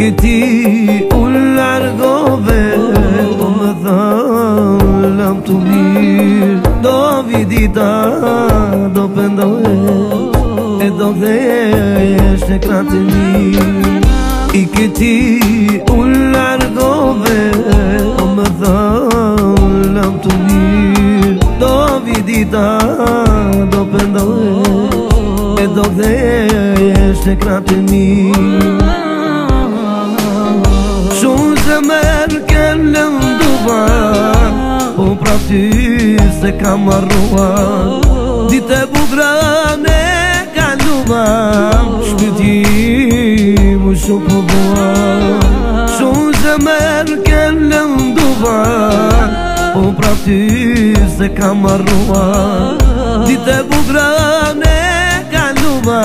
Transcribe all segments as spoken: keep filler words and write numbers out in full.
këti u largove, do më thënë lam të mirë, do vidita, do pëndohe, e do kthesh në kratë mirë. I këti u largove, do më thënë lam të mirë, do vidita, do pëndohe, e do kthesh në kratë mirë. Shumë zemër kënë lënduva, po pra ty se kam arrua, dite bukra ne kaluva, shpytim u shumë po bua. Shumë zemër kënë lënduva, po pra ty se kam arrua, dite bukra ne kaluva,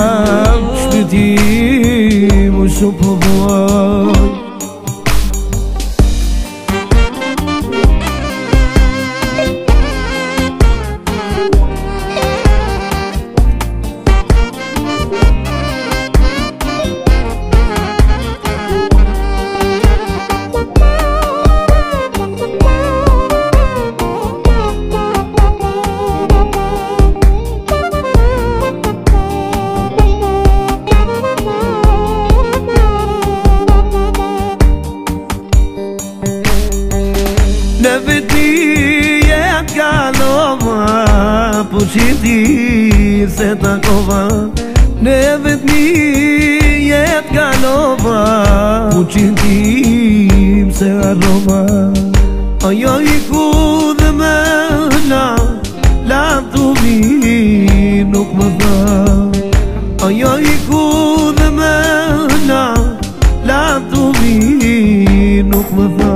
shpytim u shumë po bua. Në veti jetë kalova, po qiti se takova. Në veti jetë kalova, po qiti se arrova. Ajo i ku dhe me la, la të mi nuk më dha. Ajo i ku dhe me la, la të mi nuk më dha.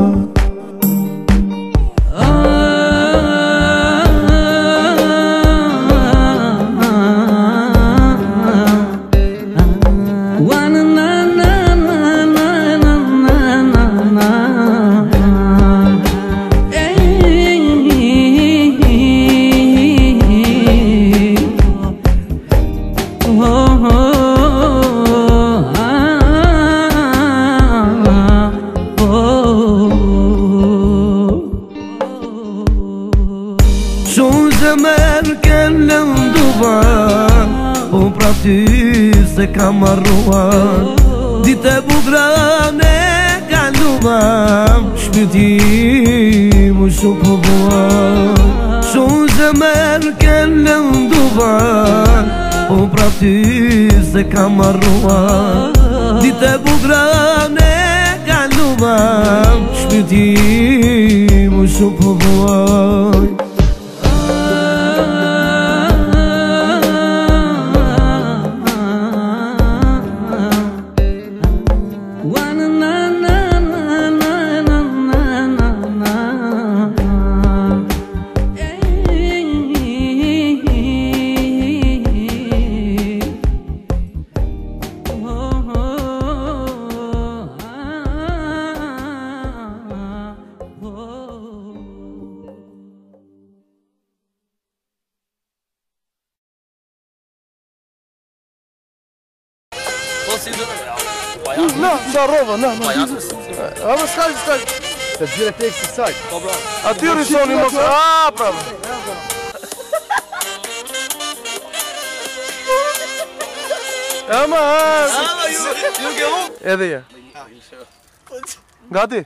Shumë zemër kënë lënduva, po pra ty se kam arrua, dite bukra ne kaluva, shpytim u shumë po bua. Shumë zemër kënë lënduva, po pra ty se kam arrua, dite bukra ne kaluva, shpytim u shumë po bua. Na, nda rova, na, na. A më s'ka, s'ka. Se gjire tek si saj. Po bra. Aty rrisoni më ka. A, prave. Ama, Ama ju, ju ke unë? edhe je. Gati?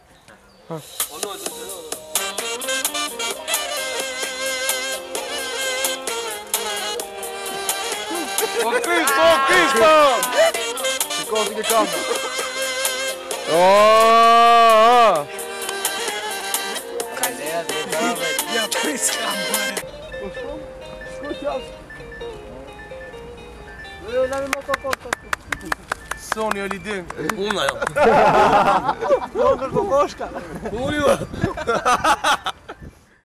O Kristo, o Kristo! Shiko si ke kamë. Oooo! Ja, pris kamë. Shko qasë. Soni o lidin. Una jo. Unë kërko koshka. Unë ju.